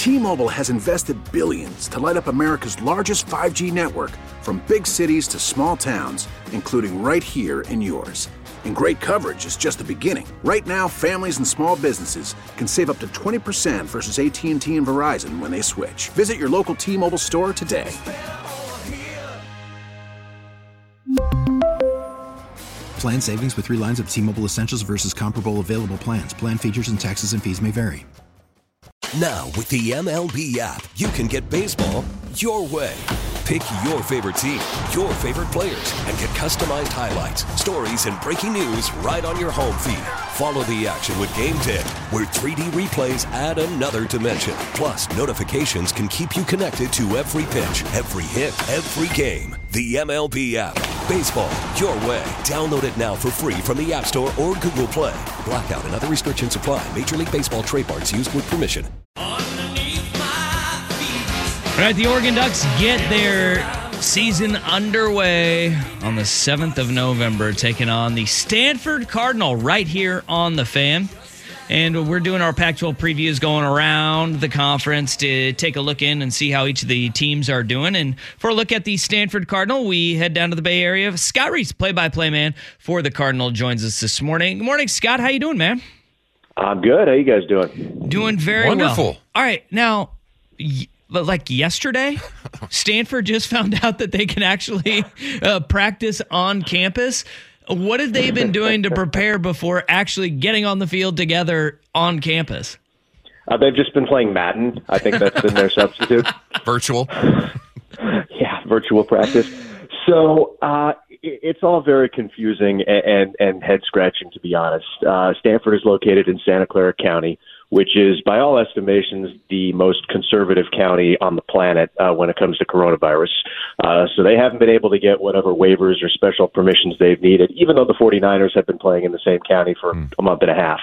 T-Mobile has invested billions to light up America's largest 5G network, from big cities to small towns, including right here in yours. And great coverage is just the beginning. Right now, families and small businesses can save up to 20% versus AT&T and Verizon when they switch. Visit your local T-Mobile store today. Plan savings with 3 lines of T-Mobile Essentials versus comparable available plans. Plan features and taxes and fees may vary. Now, with the MLB app, you can get baseball your way. Pick your favorite team, your favorite players, and get customized highlights, stories, and breaking news right on your home feed. Follow the action with Game Day, where 3D replays add another dimension. Plus, notifications can keep you connected to every pitch, every hit, every game. The MLB app. Baseball your way. Download it now for free from the App Store or Google Play. Blackout and other restrictions apply. Major League Baseball trademarks used with permission. All right, the Oregon Ducks get their season underway on the 7th of November, taking on the Stanford Cardinal right here on the Fan. And we're doing our Pac-12 previews, going around the conference to take a look in and see how each of the teams are doing. And for a look at the Stanford Cardinal, we head down to the Bay Area. Scott Reese, play-by-play man for the Cardinal, joins us this morning. Good morning, Scott. How you doing, man? I'm good. How you guys doing? Doing very Wonderful. well. All right, now, like yesterday, Stanford just found out that they can actually practice on campus. What have they been doing to prepare before actually getting on the field together on campus? They've just been playing Madden. I think that's been their substitute. Virtual. Yeah, virtual practice. So it's all very confusing and head-scratching, to be honest. Stanford is located in Santa Clara County, which is, by all estimations, the most conservative county on the planet when it comes to coronavirus. So they haven't been able to get whatever waivers or special permissions they've needed, even though the 49ers have been playing in the same county for a month and a half.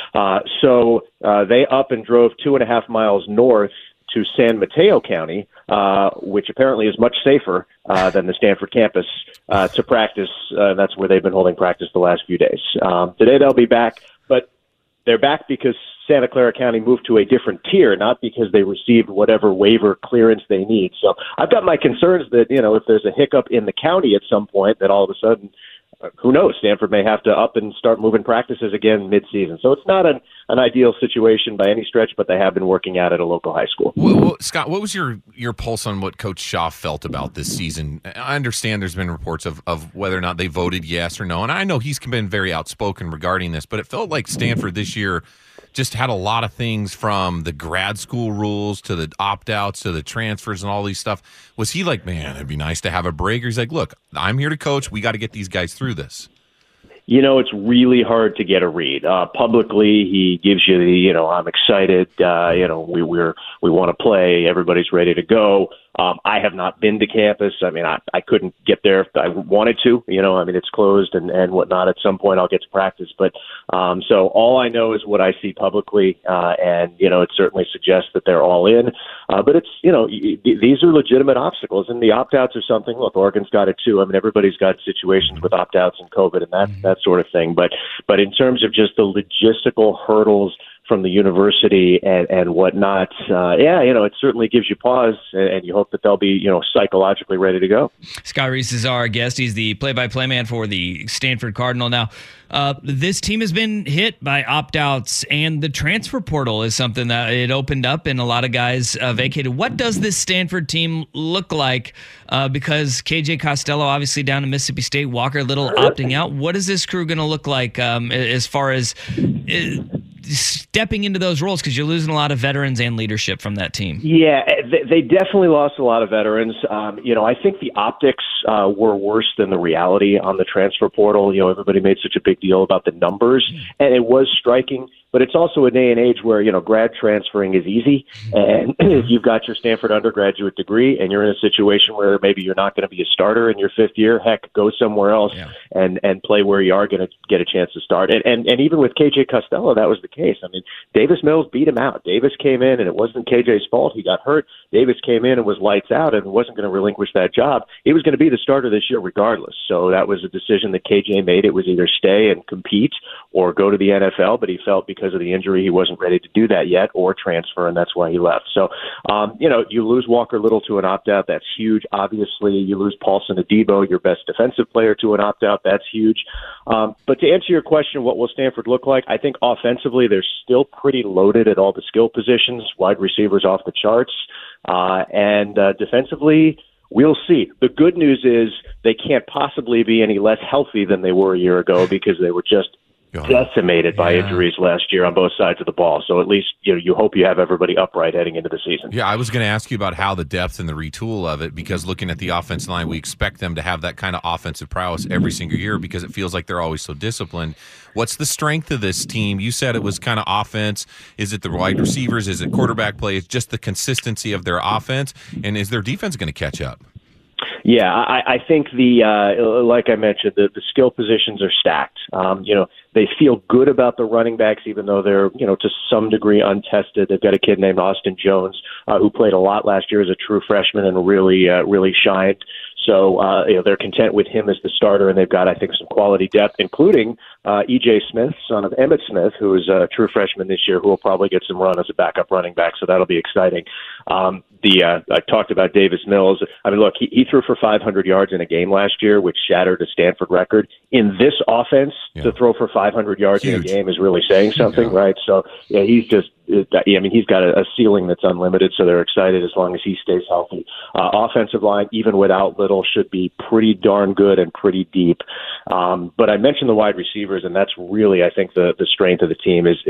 So they up and drove 2.5 miles north to San Mateo County, which apparently is much safer than the Stanford campus, to practice. That's where they've been holding practice the last few days. Today they'll be back, but they're back because Santa Clara County moved to a different tier, not because they received whatever waiver clearance they need. So I've got my concerns that, if there's a hiccup in the county at some point, that all of a sudden, who knows, Stanford may have to up and start moving practices again mid-season. So it's not an ideal situation by any stretch, but they have been working out at a local high school. Well, Scott, what was your pulse on what Coach Shaw felt about this season? I understand there's been reports of whether or not they voted yes or no, and I know he's been very outspoken regarding this, but it felt like Stanford this year just had a lot of things, from the grad school rules to the opt-outs to the transfers and all these stuff. Was he like, man, it'd be nice to have a break? Or he's like, look, I'm here to coach. We got to get these guys through this. It's really hard to get a read. Publicly, he gives you the, I'm excited. We want to play. Everybody's ready to go. I have not been to campus. I couldn't get there if I wanted to. It's closed and whatnot. At some point, I'll get to practice. But so all I know is what I see publicly, and it certainly suggests that they're all in. But it's these are legitimate obstacles, and the opt-outs are something. Look, Oregon's got it too. Everybody's got situations with opt-outs and COVID and that sort of thing. But in terms of just the logistical hurdles from the university and whatnot, it certainly gives you pause, and you hope that they'll be, psychologically ready to go. Scott Reese is our guest. He's the play-by-play man for the Stanford Cardinal. Now, this team has been hit by opt-outs, and the transfer portal is something that it opened up, and a lot of guys vacated. What does this Stanford team look like? Because KJ Costello, obviously down to Mississippi State, Walker Little opting out. What is this crew going to look like as far as stepping into those roles, because you're losing a lot of veterans and leadership from that team? Yeah, they definitely lost a lot of veterans. I think the optics were worse than the reality on the transfer portal. Everybody made such a big deal about the numbers, and it was striking. But it's also a day and age where, grad transferring is easy. And if you've got your Stanford undergraduate degree and you're in a situation where maybe you're not going to be a starter in your fifth year, heck, go somewhere else and play where you are going to get a chance to start. And even with KJ Costello, that was the case. Davis Mills beat him out. Davis came in, and it wasn't KJ's fault. He got hurt. Davis came in and was lights out and wasn't going to relinquish that job. He was going to be the starter this year regardless. So that was a decision that KJ made. It was either stay and compete or go to the NFL, but he felt because because of the injury, he wasn't ready to do that yet or transfer, and that's why he left. So, you lose Walker Little to an opt-out. That's huge. Obviously, you lose Paulson Adebo, your best defensive player, to an opt-out. That's huge. But to answer your question, what will Stanford look like? I think offensively, they're still pretty loaded at all the skill positions, wide receivers off the charts. And defensively, we'll see. The good news is they can't possibly be any less healthy than they were a year ago because they were just decimated by injuries last year on both sides of the ball. So at least you hope you have everybody upright heading into the season. Yeah, I was going to ask you about how the depth and the retool of it, because looking at the offensive line, we expect them to have that kind of offensive prowess every single year because it feels like they're always so disciplined. What's the strength of this team? You said it was kind of offense. Is it the wide receivers? Is it quarterback play? Is just the consistency of their offense? And is their defense going to catch up? Yeah, I think like I mentioned, the skill positions are stacked. They feel good about the running backs, even though they're, to some degree untested. They've got a kid named Austin Jones who played a lot last year as a true freshman and really shined. So, they're content with him as the starter, and they've got, I think, some quality depth, including E.J. Smith, son of Emmitt Smith, who is a true freshman this year, who will probably get some run as a backup running back, so that'll be exciting. I talked about Davis Mills. I mean, look, he threw for 500 yards in a game last year, which shattered a Stanford record. In this offense, to throw for 500 yards in a game is really saying something, right? So, he's just he's got a ceiling that's unlimited, so they're excited as long as he stays healthy. Offensive line, even without Little, should be pretty darn good and pretty deep. But I mentioned the wide receivers, and that's really, I think, the strength of the team is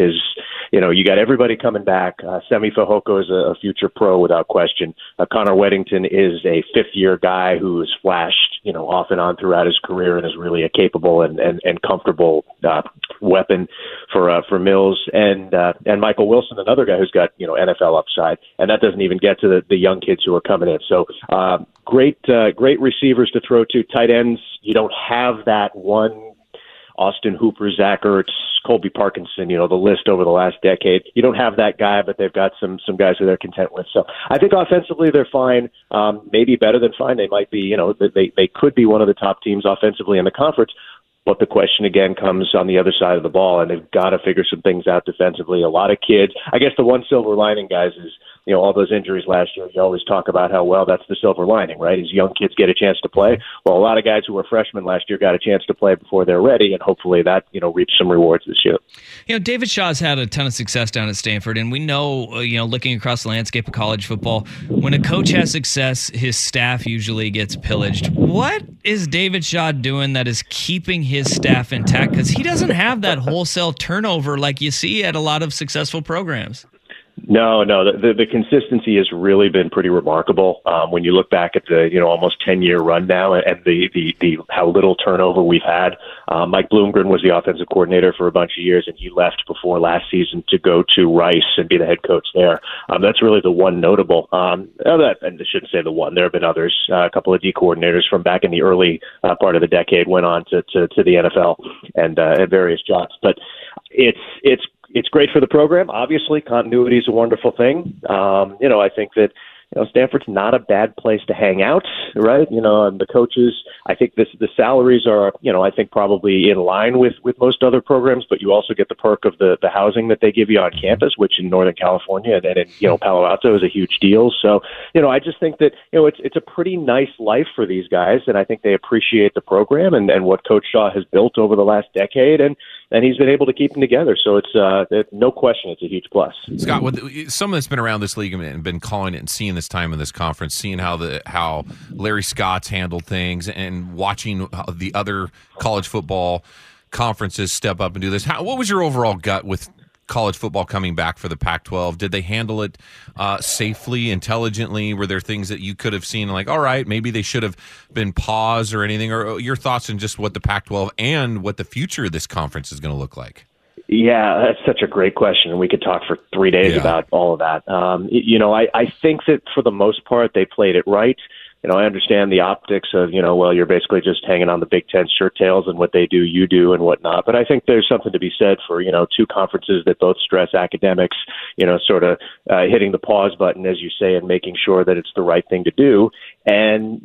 you got everybody coming back. Semi Fehoko is a future pro without question. Connor Weddington is a fifth-year guy who's flashed, off and on throughout his career and is really a capable and comfortable weapon for Mills. And Michael Wilson, another guy who's got, NFL upside. And that doesn't even get to the young kids who are coming in. So great receivers to throw to. Tight ends, you don't have that one Austin Hooper, Zach Ertz, Colby Parkinson, the list over the last decade. You don't have that guy, but they've got some guys who they're content with. So I think offensively they're fine, maybe better than fine. They might be, they could be one of the top teams offensively in the conference. But the question again comes on the other side of the ball, and they've got to figure some things out defensively. A lot of kids. I guess the one silver lining, guys, is all those injuries last year. You always talk about how that's the silver lining, right? As young kids get a chance to play. Well, a lot of guys who were freshmen last year got a chance to play before they're ready, and hopefully that reaps some rewards this year. David Shaw's had a ton of success down at Stanford, and we know, looking across the landscape of college football, when a coach has success, his staff usually gets pillaged. What is David Shaw doing that is keeping his staff intact? Because he doesn't have that wholesale turnover like you see at a lot of successful programs. No, the consistency has really been pretty remarkable. When you look back at the almost 10-year run now, and the how little turnover we've had. Mike Bloomgren was the offensive coordinator for a bunch of years, and he left before last season to go to Rice and be the head coach there. That's really the one notable. And I shouldn't say the one. There have been others. A couple of D coordinators from back in the early part of the decade went on to the NFL and at various jobs. But it's great for the program. Obviously, continuity is a wonderful thing. I think that Stanford's not a bad place to hang out, right? And the coaches, I think the salaries are, I think probably in line with most other programs, but you also get the perk of the housing that they give you on campus, which in Northern California and then in, Palo Alto is a huge deal. So, I just think that, it's a pretty nice life for these guys, and I think they appreciate the program and what Coach Shaw has built over the last decade, and he's been able to keep them together. So it's no question it's a huge plus. Scott, someone that's been around this league and been calling it and seeing this time in this conference, seeing how Larry Scott's handled things and watching the other college football conferences step up and do this. What was your overall gut with college football coming back for the Pac-12? Did they handle it safely, intelligently? Were there things that you could have seen like, all right, maybe they should have been paused or anything? Or your thoughts on just what the Pac-12 and what the future of this conference is going to look like? Yeah, that's such a great question, and we could talk for 3 days about all of that. I think that for the most part they played it right. I understand the optics of, you're basically just hanging on the Big Ten shirt tails and what they do, you do and whatnot. But I think there's something to be said for, two conferences that both stress academics, sort of hitting the pause button, as you say, and making sure that it's the right thing to do. And,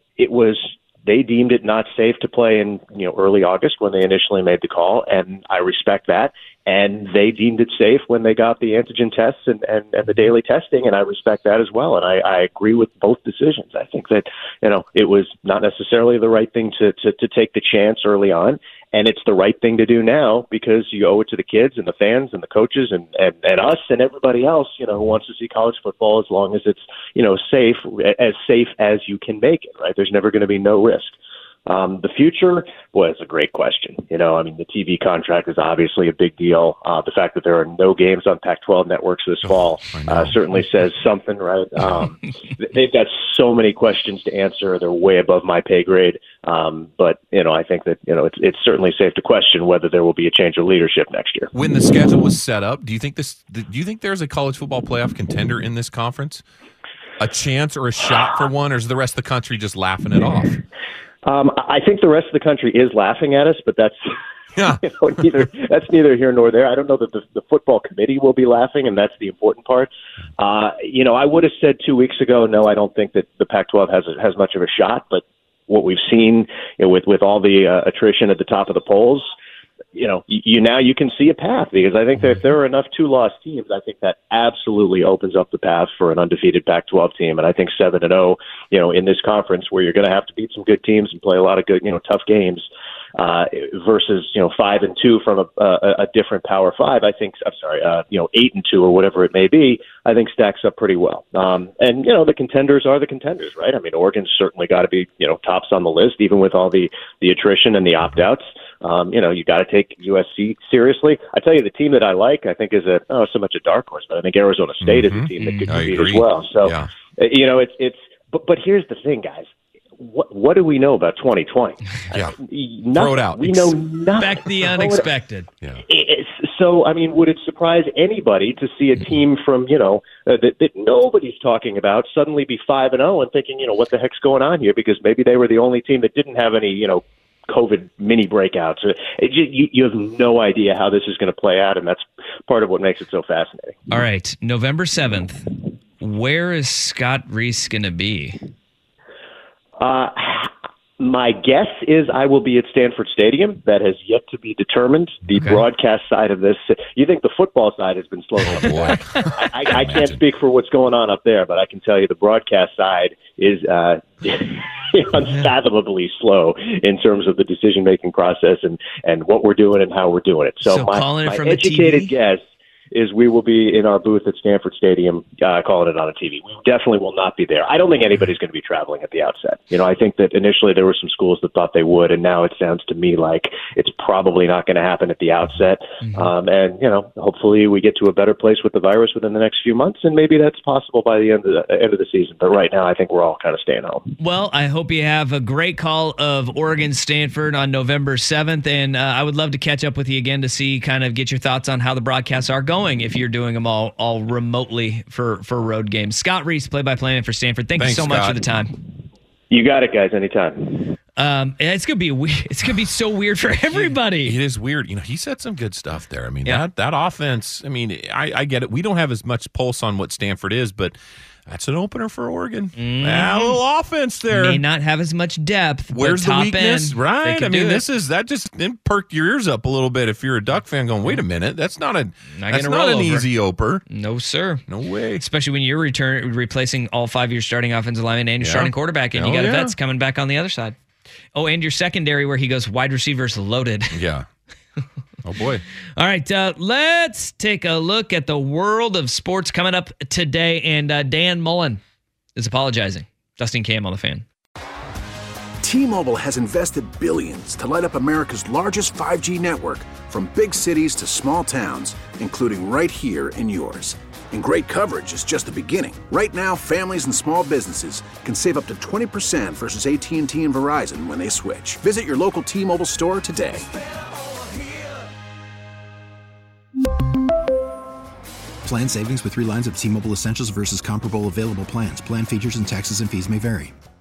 they deemed it not safe to play in, early August when they initially made the call, and I respect that. and they deemed it safe when they got the antigen tests and the daily testing, and I respect that as well. And I agree with both decisions. I think that, it was not necessarily the right thing to take the chance early on, and it's the right thing to do now because you owe it to the kids and the fans and the coaches and us and everybody else, who wants to see college football as long as it's, safe as you can make it, right? There's never going to be no risk. The future, boy, it's a great question. The TV contract is obviously a big deal. The fact that there are no games on Pac-12 networks this fall certainly says something, right? They've got so many questions to answer. They're way above my pay grade. But I think that, it's certainly safe to question whether there will be a change of leadership next year. When the schedule was set up, do you think there's a college football playoff contender in this conference? A chance or a shot for one, or is the rest of the country just laughing it off? I think the rest of the country is laughing at us, but that's neither here nor there. I don't know that the football committee will be laughing, and that's the important part. I would have said 2 weeks ago, no, I don't think that the Pac-12 has much of a shot. But what we've seen with all the attrition at the top of the polls, you can see a path, because I think that if there are enough 2-loss teams, I think that absolutely opens up the path for an undefeated Pac-12 team. And I think 7-0, in this conference where you're going to have to beat some good teams and play a lot of good, tough games, versus 5-2 from a different Power 5. 8-2 or whatever it may be, I think stacks up pretty well. And the contenders are the contenders, right? Oregon's certainly got to be tops on the list, even with all the attrition and the opt-outs. You got to take USC seriously. I tell you, the team that I like, I think, is so much a dark horse, but I think Arizona State is a team that could compete as well. So, but here's the thing, guys. What do we know about 2020? Yeah. Throw it out. We know nothing. Expect the unexpected. Yeah. So, would it surprise anybody to see a team from, that nobody's talking about suddenly be 5-0 and thinking, what the heck's going on here? Because maybe they were the only team that didn't have any, COVID mini breakouts. You have no idea how this is going to play out, and that's part of what makes it so fascinating. All right, November 7th, where is Scott Reese going to be? My guess is I will be at Stanford Stadium. That has yet to be determined. The broadcast side of this, you think the football side has been slow. I can't speak for what's going on up there, but I can tell you the broadcast side is unfathomably slow in terms of the decision-making process and what we're doing and how we're doing it. So my educated guess is we will be in our booth at Stanford Stadium calling it on a TV. We definitely will not be there. I don't think anybody's going to be traveling at the outset. I think that initially there were some schools that thought they would, and now it sounds to me like it's probably not going to happen at the outset. And hopefully we get to a better place with the virus within the next few months, and maybe that's possible by the end of the season. But right now I think we're all kind of staying home. Well, I hope you have a great call of Oregon-Stanford on November 7th, and I would love to catch up with you again to see, get your thoughts on how the broadcasts are going if you're doing them all remotely for road games. Scott Reese, play-by-play man for Stanford. Thanks you so much for the time. You got it, guys. Anytime. It's gonna be weird. It's gonna be so weird for everybody. It is weird. He said some good stuff there. That offense. I get it. We don't have as much pulse on what Stanford is, but that's an opener for Oregon. A little offense there. May not have as much depth. Where's the weakness? End, right. That just perked your ears up a little bit if you're a Duck fan going, wait a minute, that's not an easy opener. No, sir. No way. Especially when you're replacing all 5 years starting offensive lineman and your starting quarterback, and you got vets coming back on the other side. Oh, and your secondary where he goes wide receivers loaded. Yeah. Oh, boy. All right, let's take a look at the world of sports coming up today. And Dan Mullen is apologizing. Dustin Cam on the Fan. T-Mobile has invested billions to light up America's largest 5G network, from big cities to small towns, including right here in yours. And great coverage is just the beginning. Right now, families and small businesses can save up to 20% versus AT&T and Verizon when they switch. Visit your local T-Mobile store today. Plan savings with 3 lines of T-Mobile Essentials versus comparable available plans. Plan features and taxes and fees may vary.